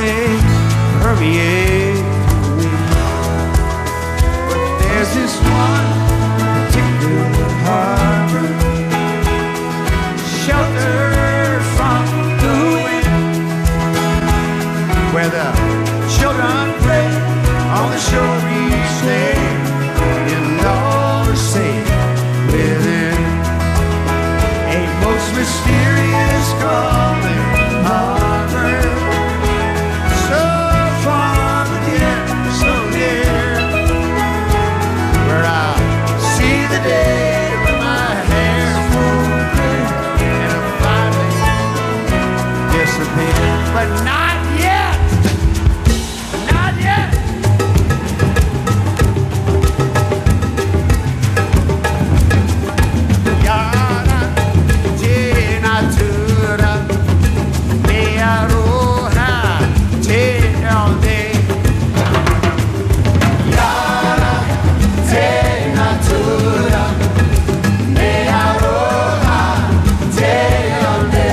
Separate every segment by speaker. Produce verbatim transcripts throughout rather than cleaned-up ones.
Speaker 1: slowly permeate the wind. But there's this one particular harbor, sheltered from the wind, where the children play on the shore each day, and all are safe within a most mysterious calling harbor. So far, but yet so near, where I see the day when my hair will gray and I finally disappear. But not yet, not yet. Yara, te natura, me aroha, te elde. Yara, te natura, me aroha, te elde.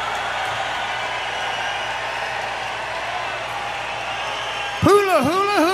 Speaker 1: Hula, hula, hula.